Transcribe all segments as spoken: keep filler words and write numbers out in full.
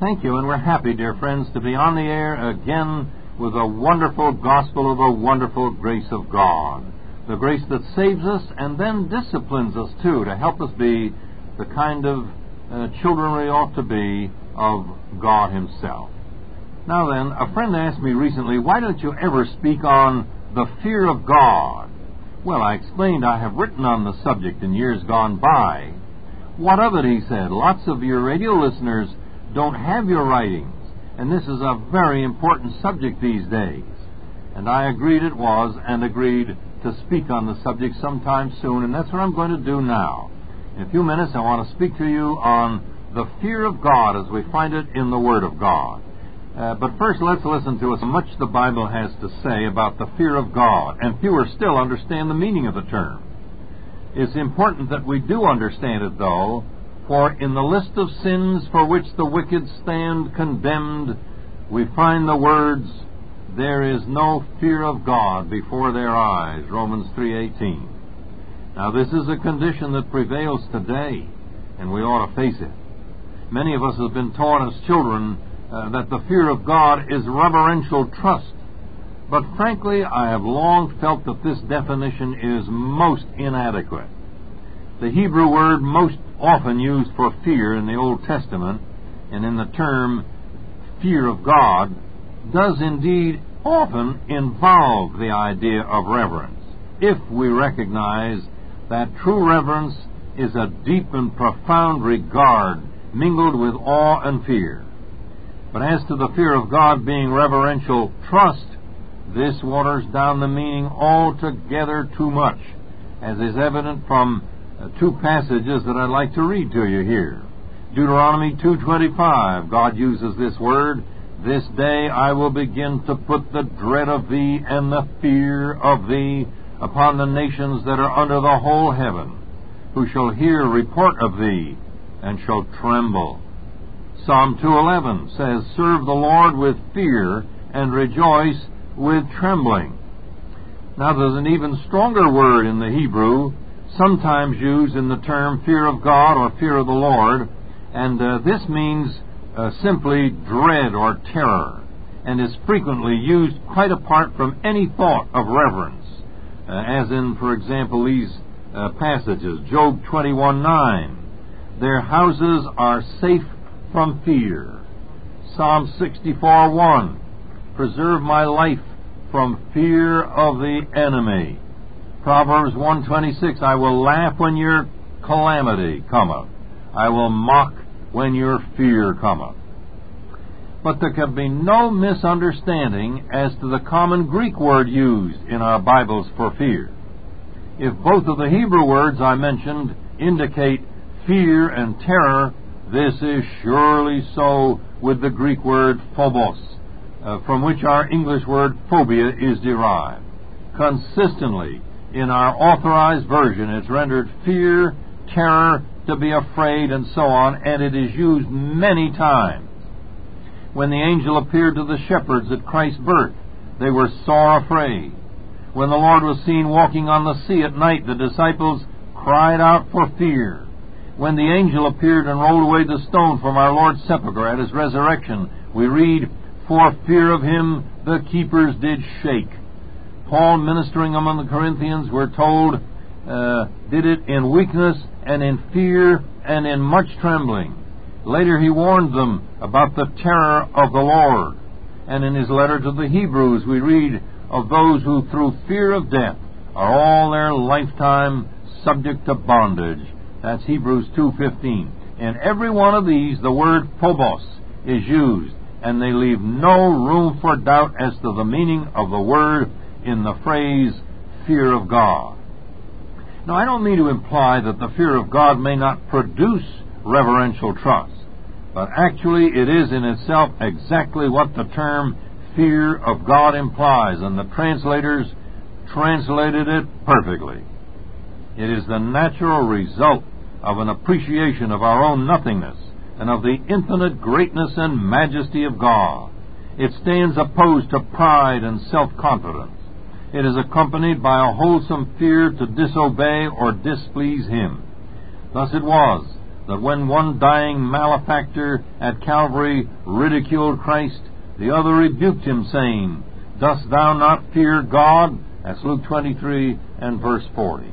Thank you, and we're happy, dear friends, to be on the air again with a wonderful gospel of the wonderful grace of God. The grace that saves us and then disciplines us, too, to help us be the kind of uh, children we ought to be of God Himself. Now then, a friend asked me recently, why don't you ever speak on the fear of God? Well, I explained I have written on the subject in years gone by. What of it, he said. Lots of your radio listeners don't have your writings, and this is a very important subject these days. And I agreed it was, and agreed to speak on the subject sometime soon, and that's what I'm going to do now. In a few minutes, I want to speak to you on the fear of God as we find it in the Word of God. Uh, but first, let's listen to how much the Bible has to say about the fear of God, and fewer still understand the meaning of the term. It's important that we do understand it, though, for in the list of sins for which the wicked stand condemned, we find the words, "There is no fear of God before their eyes," Romans three eighteen. Now, this is a condition that prevails today, and we ought to face it. Many of us have been taught as children uh, that the fear of God is reverential trust. But frankly, I have long felt that this definition is most inadequate. The Hebrew word most often used for fear in the Old Testament, and in the term fear of God, does indeed often involve the idea of reverence, if we recognize that true reverence is a deep and profound regard mingled with awe and fear. But as to the fear of God being reverential trust, this waters down the meaning altogether too much, as is evident from uh, two passages that I'd like to read to you here. Deuteronomy two twenty-five, God uses this word, "This day I will begin to put the dread of thee and the fear of thee upon the nations that are under the whole heaven, who shall hear report of thee and shall tremble." Psalm two eleven says, "Serve the Lord with fear and rejoice with trembling." Now, there's an even stronger word in the Hebrew, sometimes used in the term fear of God or fear of the Lord, and uh, this means uh, simply dread or terror, and is frequently used quite apart from any thought of reverence, uh, as in, for example, these uh, passages. Job twenty-one nine, "Their houses are safe from fear." Psalm sixty-four one, "Preserve my life from fear of the enemy." Proverbs one twenty-six, "I will laugh when your calamity cometh. I will mock when your fear cometh." But there can be no misunderstanding as to the common Greek word used in our Bibles for fear. If both of the Hebrew words I mentioned indicate fear and terror, this is surely so with the Greek word phobos, uh, from which our English word phobia is derived. Consistently, in our authorized version, it's rendered fear, terror, to be afraid, and so on, and it is used many times. When the angel appeared to the shepherds at Christ's birth, they were sore afraid. When the Lord was seen walking on the sea at night, the disciples cried out for fear. When the angel appeared and rolled away the stone from our Lord's sepulchre at His resurrection, we read, "For fear of Him the keepers did shake." Paul, ministering among the Corinthians, we're told, uh, did it in weakness and in fear and in much trembling. Later he warned them about the terror of the Lord. And in his letter to the Hebrews we read of those who through fear of death are all their lifetime subject to bondage. That's Hebrews two fifteen. In every one of these the word phobos is used, and they leave no room for doubt as to the meaning of the word in the phrase fear of God. Now, I don't mean to imply that the fear of God may not produce reverential trust, but actually it is in itself exactly what the term fear of God implies, and the translators translated it perfectly. It is the natural result of an appreciation of our own nothingness and of the infinite greatness and majesty of God. It stands opposed to pride and self-confidence. It is accompanied by a wholesome fear to disobey or displease Him. Thus it was that when one dying malefactor at Calvary ridiculed Christ, the other rebuked him, saying, Dost thou not fear God? That's Luke twenty-three and verse forty.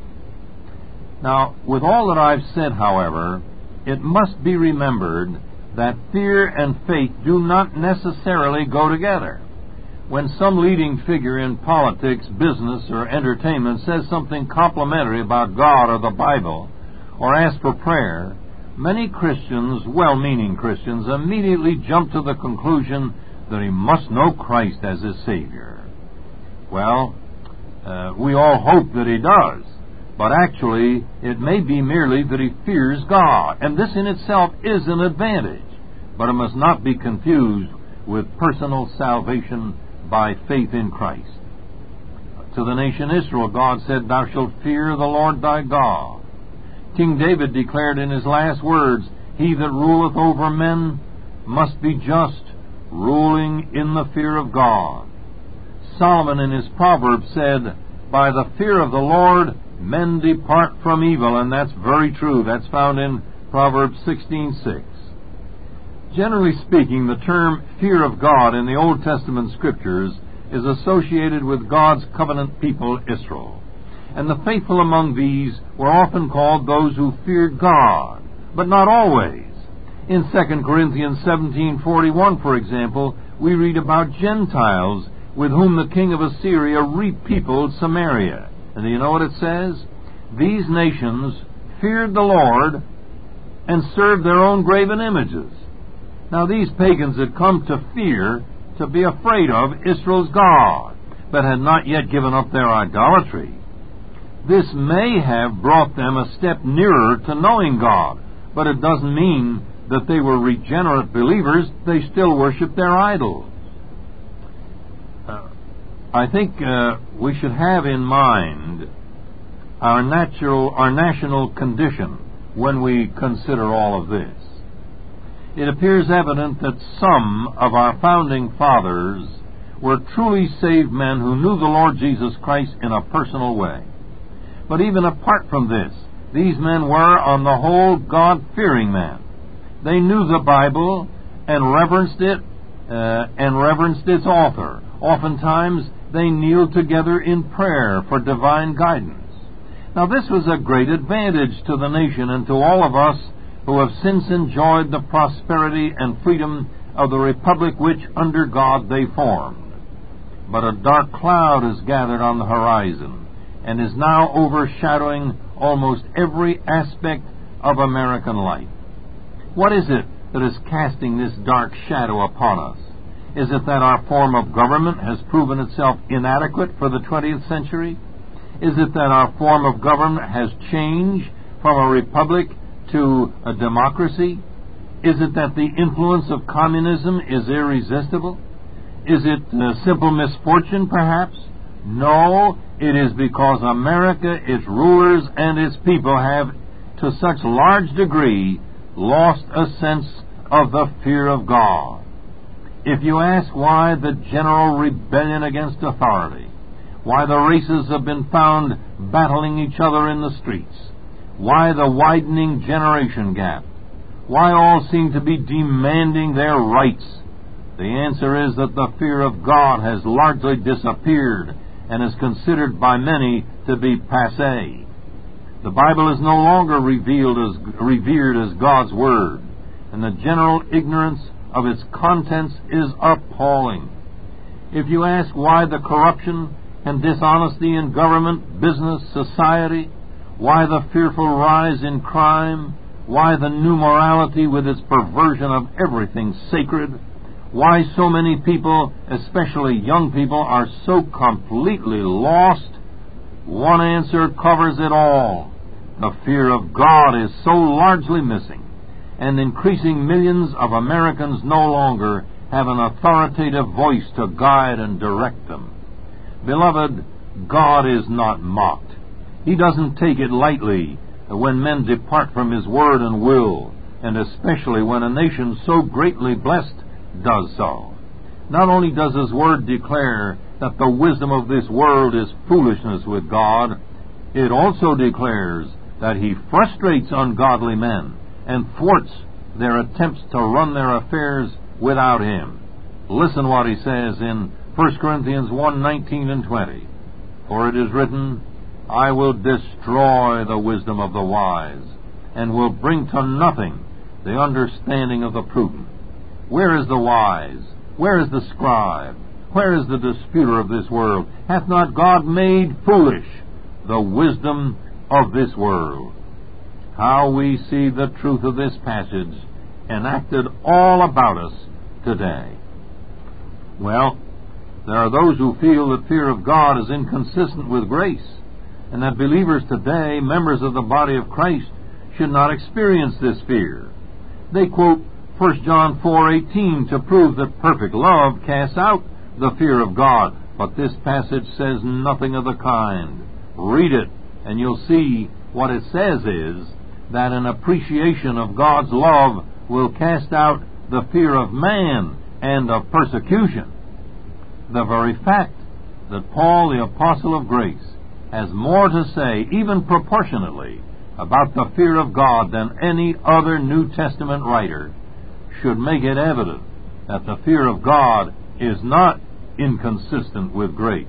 Now, with all that I've said, however, it must be remembered that fear and faith do not necessarily go together. When some leading figure in politics, business, or entertainment says something complimentary about God or the Bible, or asks for prayer, many Christians, well-meaning Christians, immediately jump to the conclusion that he must know Christ as his Savior. Well, uh, we all hope that he does, but actually it may be merely that he fears God, and this in itself is an advantage, but it must not be confused with personal salvation by faith in Christ. To the nation Israel, God said, Thou shalt fear the Lord thy God. King David declared in his last words, He that ruleth over men must be just, ruling in the fear of God. Solomon in his Proverbs said, By the fear of the Lord men depart from evil, and that's very true. That's found in Proverbs sixteen six. Generally speaking, the term fear of God in the Old Testament Scriptures is associated with God's covenant people, Israel. And the faithful among these were often called those who feared God, but not always. In Second Corinthians seventeen forty-one, for example, we read about Gentiles with whom the king of Assyria repeopled Samaria. And do you know what it says? These nations feared the Lord and served their own graven images. Now, these pagans had come to fear, to be afraid of Israel's God, but had not yet given up their idolatry. This may have brought them a step nearer to knowing God, but it doesn't mean that they were regenerate believers. They still worship their idols. Uh, I think uh, we should have in mind our natural, our national condition when we consider all of this. It appears evident that some of our founding fathers were truly saved men who knew the Lord Jesus Christ in a personal way. But even apart from this, these men were, on the whole, God-fearing men. They knew the Bible and reverenced it, uh, and reverenced its author. Oftentimes, they kneeled together in prayer for divine guidance. Now, this was a great advantage to the nation and to all of us who have since enjoyed the prosperity and freedom of the republic which, under God, they formed. But a dark cloud has gathered on the horizon and is now overshadowing almost every aspect of American life. What is it that is casting this dark shadow upon us? Is it that our form of government has proven itself inadequate for the twentieth century? Is it that our form of government has changed from a republic to a democracy? Is it that the influence of communism is irresistible? Is it a simple misfortune, perhaps? No, it is because America, its rulers, and its people have, to such large degree, lost a sense of the fear of God. If you ask why the general rebellion against authority, why the races have been found battling each other in the streets, why the widening generation gap, why all seem to be demanding their rights, the answer is that the fear of God has largely disappeared and is considered by many to be passé. The Bible is no longer revealed as, revered as God's Word, and the general ignorance of its contents is appalling. If you ask why the corruption and dishonesty in government, business, society, why the fearful rise in crime, why the new morality with its perversion of everything sacred, why so many people, especially young people, are so completely lost, one answer covers it all. The fear of God is so largely missing, and increasing millions of Americans no longer have an authoritative voice to guide and direct them. Beloved, God is not mocked. He doesn't take it lightly when men depart from His word and will, and especially when a nation so greatly blessed does so. Not only does His word declare that the wisdom of this world is foolishness with God, it also declares that He frustrates ungodly men and thwarts their attempts to run their affairs without Him. Listen what he says in First Corinthians one, nineteen and twenty. For it is written, I will destroy the wisdom of the wise, and will bring to nothing the understanding of the prudent. Where is the wise? Where is the scribe? Where is the disputer of this world? Hath not God made foolish the wisdom of this world? How we see the truth of this passage enacted all about us today. Well, there are those who feel that fear of God is inconsistent with grace, and that believers today, members of the body of Christ, should not experience this fear. They quote First John four eighteen to prove that perfect love casts out the fear of God, but this passage says nothing of the kind. Read it, and you'll see what it says is that an appreciation of God's love will cast out the fear of man and of persecution. The very fact that Paul, the apostle of grace, has more to say, even proportionately, about the fear of God than any other New Testament writer should make it evident that the fear of God is not inconsistent with grace.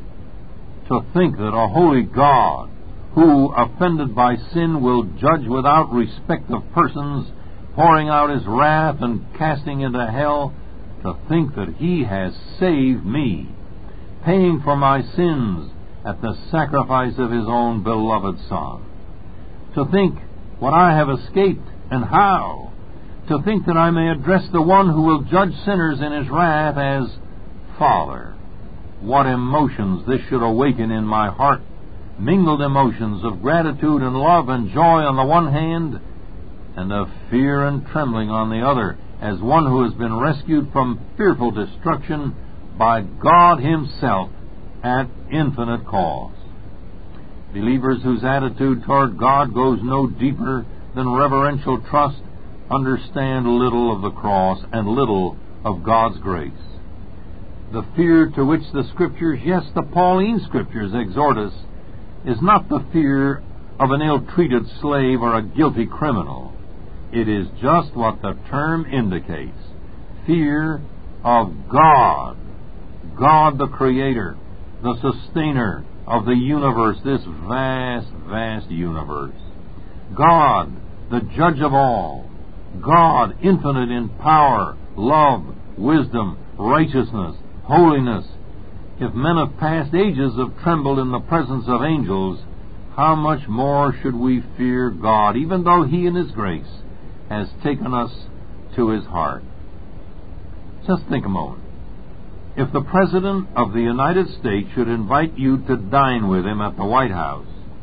To think that a holy God, who, offended by sin, will judge without respect of persons, pouring out His wrath and casting into hell, to think that He has saved me, paying for my sins at the sacrifice of His own beloved Son. To think what I have escaped and how. To think that I may address the one who will judge sinners in His wrath as Father. What emotions this should awaken in my heart. Mingled emotions of gratitude and love and joy on the one hand, and of fear and trembling on the other, as one who has been rescued from fearful destruction by God Himself at infinite cost. Believers whose attitude toward God goes no deeper than reverential trust understand little of the cross and little of God's grace. The fear to which the Scriptures, yes, the Pauline Scriptures, exhort us is not the fear of an ill-treated slave or a guilty criminal. It is just what the term indicates. Fear of God. God the Creator, the Sustainer of the universe, this vast, vast universe. God, the Judge of all. God, infinite in power, love, wisdom, righteousness, holiness. If men of past ages have trembled in the presence of angels, how much more should we fear God, even though He in His grace has taken us to His heart? Just think a moment. If the President of the United States should invite you to dine with him at the White House,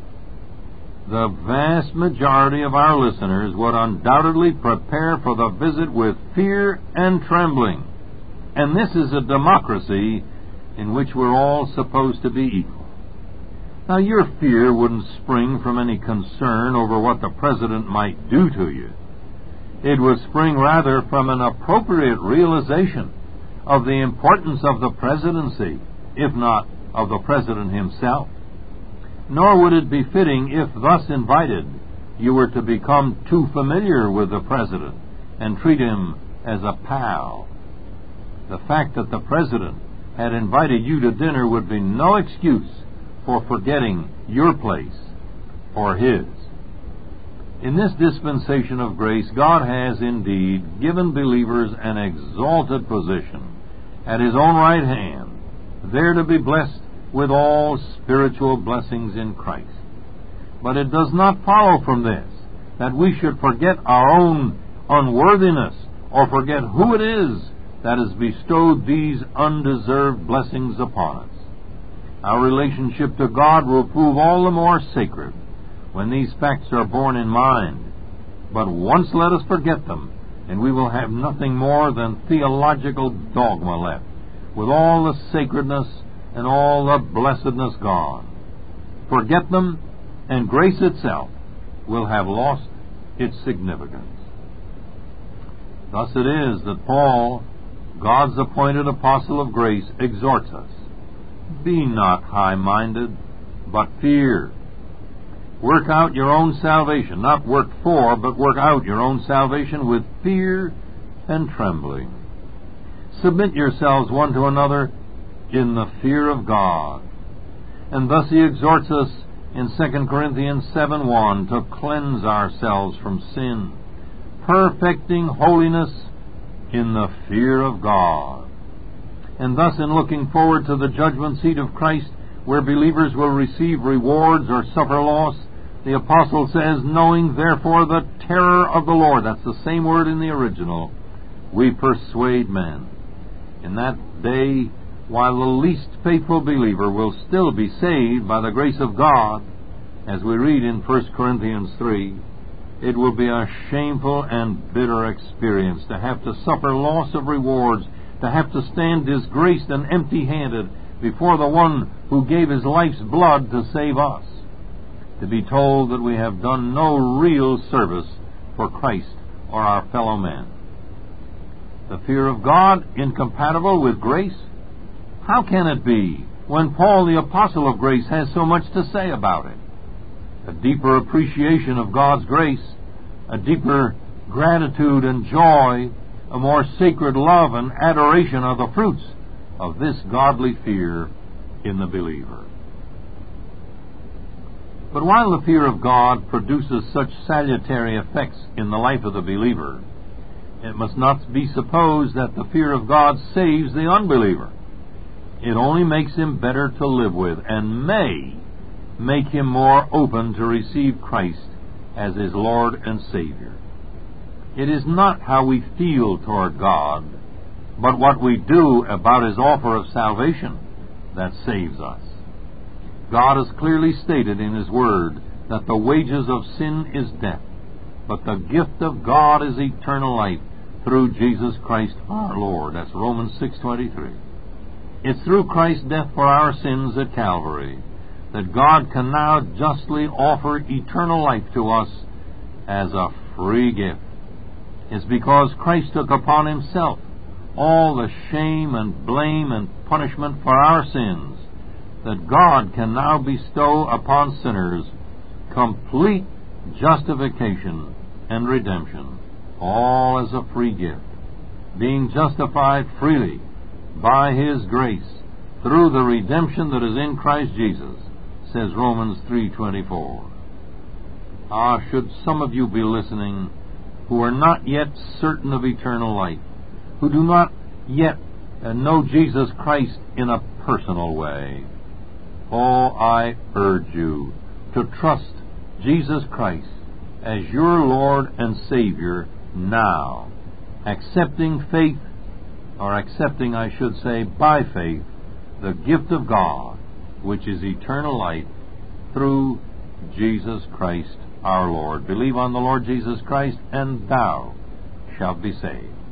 the vast majority of our listeners would undoubtedly prepare for the visit with fear and trembling. And this is a democracy in which we're all supposed to be equal. Now, your fear wouldn't spring from any concern over what the President might do to you. It would spring rather from an appropriate realization of the importance of the presidency, if not of the President himself. Nor would it be fitting if, thus invited, you were to become too familiar with the President and treat him as a pal. The fact that the President had invited you to dinner would be no excuse for forgetting your place or His. In this dispensation of grace, God has indeed given believers an exalted position at His own right hand, there to be blessed with all spiritual blessings in Christ. But it does not follow from this that we should forget our own unworthiness or forget who it is that has bestowed these undeserved blessings upon us. Our relationship to God will prove all the more sacred when these facts are borne in mind. But once let us forget them, and we will have nothing more than theological dogma left, with all the sacredness and all the blessedness gone. Forget them, and grace itself will have lost its significance. Thus it is that Paul, God's appointed apostle of grace, exhorts us, be not high-minded, but fear. Work out your own salvation, not work for, but work out your own salvation with fear and trembling. Submit yourselves one to another in the fear of God. And thus he exhorts us in Second Corinthians seven one to cleanse ourselves from sin, perfecting holiness in the fear of God. And thus, in looking forward to the judgment seat of Christ, where believers will receive rewards or suffer loss, the apostle says, knowing therefore the terror of the Lord, that's the same word in the original, we persuade men. In that day, while the least faithful believer will still be saved by the grace of God, as we read in First Corinthians three, it will be a shameful and bitter experience to have to suffer loss of rewards, to have to stand disgraced and empty-handed before the one who gave his life's blood to save us, to be told that we have done no real service for Christ or our fellow men. The fear of God incompatible with grace? How can it be when Paul, the apostle of grace, has so much to say about it? A deeper appreciation of God's grace, a deeper gratitude and joy, a more sacred love and adoration are the fruits of this godly fear in the believer. But while the fear of God produces such salutary effects in the life of the believer, it must not be supposed that the fear of God saves the unbeliever. It only makes him better to live with, and may make him more open to receive Christ as his Lord and Savior. It is not how we feel toward God, but what we do about his offer of salvation that saves us. God has clearly stated in his word that the wages of sin is death, but the gift of God is eternal life through Jesus Christ our Lord. That's Romans six twenty-three. It's through Christ's death for our sins at Calvary that God can now justly offer eternal life to us as a free gift. It's because Christ took upon himself all the shame and blame and punishment for our sins that God can now bestow upon sinners complete justification and redemption, all as a free gift, being justified freely by his grace through the redemption that is in Christ Jesus, says Romans three twenty-four. Ah, should some of you be listening who are not yet certain of eternal life, who do not yet uh, know Jesus Christ in a personal way, oh, I urge you to trust Jesus Christ as your Lord and Savior now, accepting faith, or accepting, I should say, by faith, the gift of God, which is eternal life through Jesus Christ our Lord. Believe on the Lord Jesus Christ, and thou shalt be saved.